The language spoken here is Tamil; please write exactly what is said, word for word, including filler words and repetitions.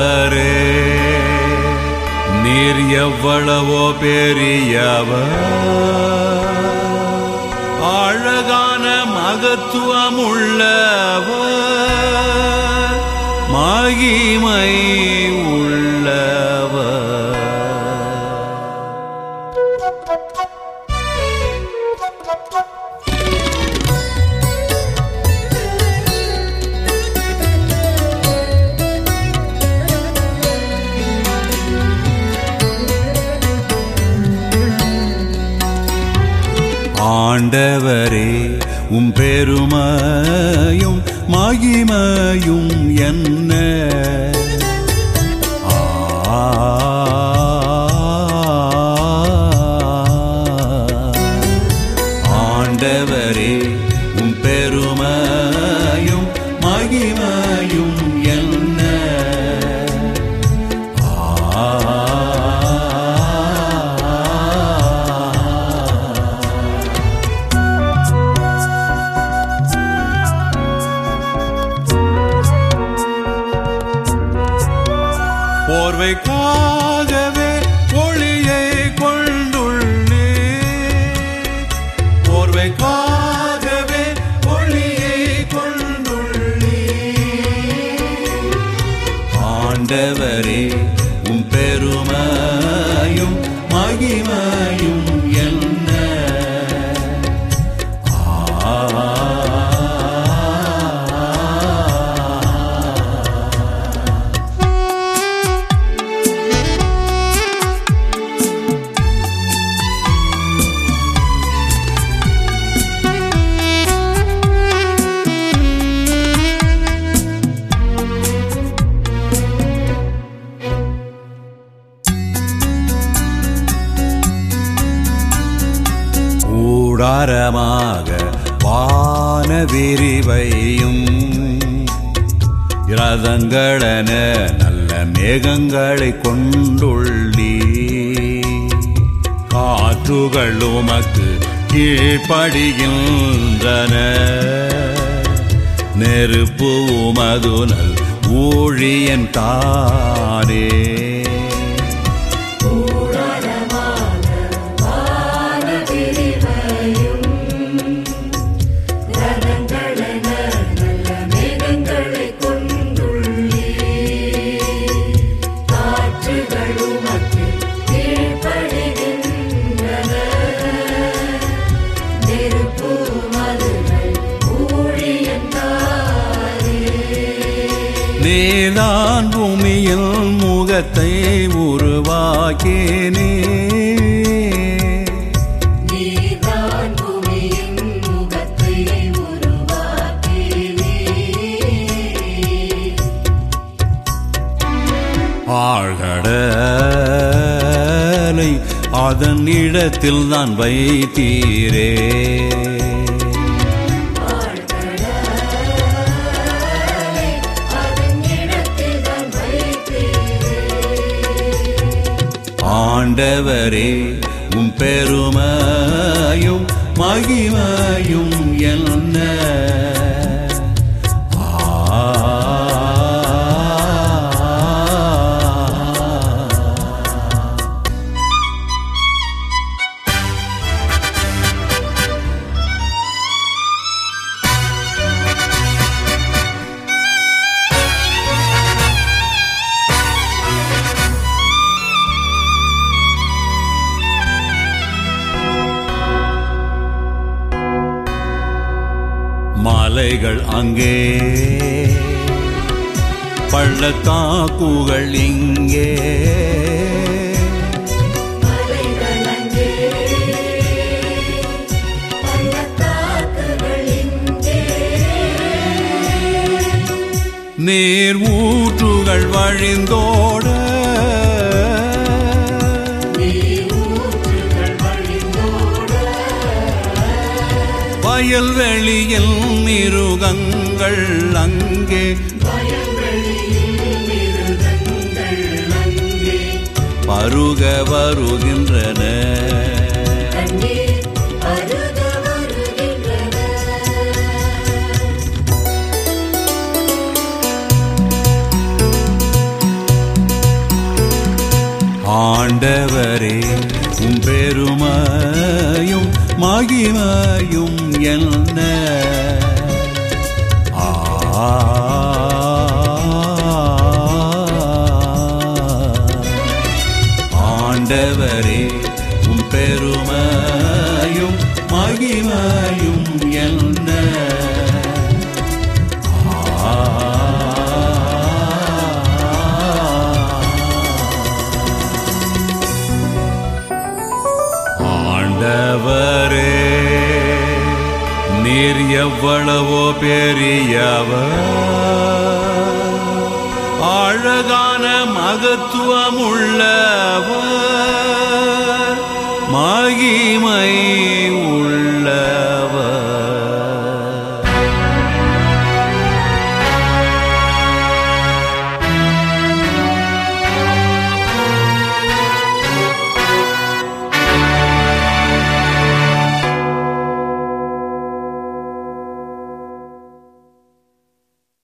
நீர் எவ்வளவோ பெரியவர், அழகான மகத்துவமுள்ளவர், மகிமை உள்ளவர். ஆண்டவரே, உம் பெருமையும் மகிமையும் என்ன? ஆண்டவரே, உம் பெருமையும் மகிமையும் என்ன? போர்வைக்காகவே ஒளியை கொண்டுள்ளே, போர்வைக்காகவே ஒளியை கொண்டுள்ளே. ஆண்டவரே, உம் பெருமையும் மகிமையும் என்ன? கூடாரமாக வான விரிவையும் இரதங்களென நல்ல மேகங்களை கொண்டுள்ளீ. காற்றுகள் உமக்கு கீழ்ப்படிகின்றன, நெருப்பு உமது நல் ஊழியன் தானே. நீதான் பூமியில் முகத்தை உருவாக்கினே, நீதான் பூமியின் முகத்தை உருவாக்கினே. ஆழ்கடலை அதன் இடத்தில் தான் வைத்தீரே, ஆண்டவரே, உம் பெருமையும் மகிமையும் என்ன? மலைகள் அங்கே, பள்ளத்தாக்குகள் இங்கே, மலைகள் அங்கே, பள்ளத்தாக்குகள் இங்கே. நீர் ஊற்றுகள் வழிந்தோட, வயல்வெளியில் மிருகங்கள் அங்கே, பருக வருகின்றன. ஆண்டவரே உம் பெருமையும் மகிமையும் என்ன ஆண்டவரே உம் பெருமையும் மகிமையும் என்ன ஆண்டவரே நீர் எவ்வளவோ பெரியவர் அழகான மகத்துவமுள்ளவர் மகிமை